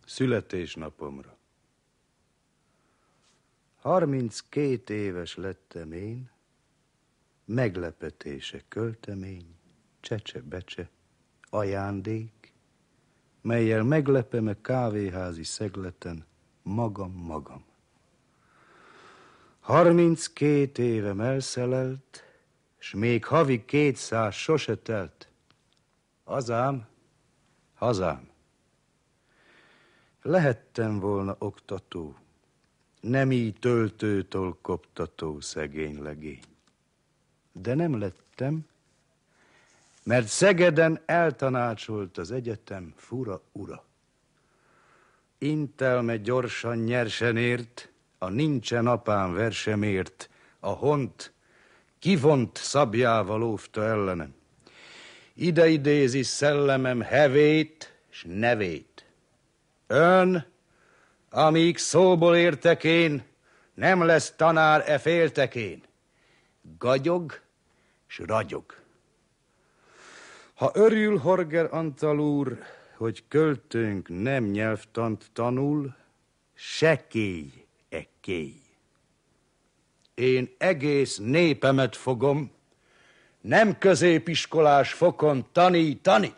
születésnapomra. 32 éves lettem én, meglepetése költemény, csecse-becse, ajándék, mellyel meglepem a kávéházi szegleten magam. 32 évem elszelelt, s még havi 200 sose telt. Hazám. Lehettem volna oktató, nem így töltőtől koptató szegény legény. De nem lettem, mert Szegeden eltanácsolt az egyetem fura ura. Intelme gyorsan nyersen ért, a nincsen apám versemért, a hont kivont szabjával óvta ellenem. Ide idézi szellemem hevét s nevét. Ön, amíg szóból értek én, nem lesz tanár e féltekén. Gagyog s ragyog. Ha örül Horger Antal úr, hogy költőnk nem nyelvtant tanul, sekély ekkély. Én egész népemet fogom, nem középiskolás fokon tanítani.